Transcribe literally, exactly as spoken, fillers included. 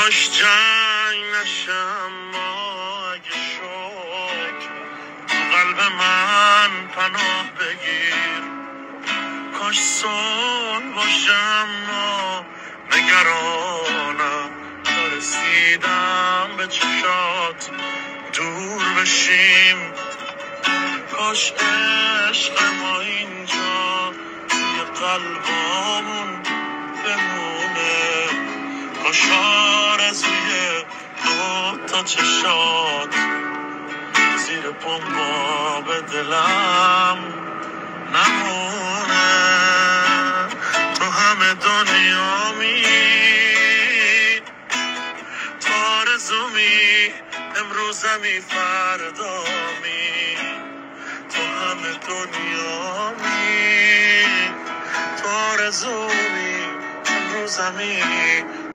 کاش جنگ نشم ما اگه شد تو قلب من پناه بگیر. کاش صلح باشم ما نگرانم تا رسیدم به چشات دور بشیم. کاش عشق ما اینجا توی قلبامون بمونه. کاش آرزوی دو تا چشات زیر پا به دلم نمونه. تو همه دنیامی تو آرزومی امروزمی فردامی. تو همه دنیامی تو آرزومی امروزمی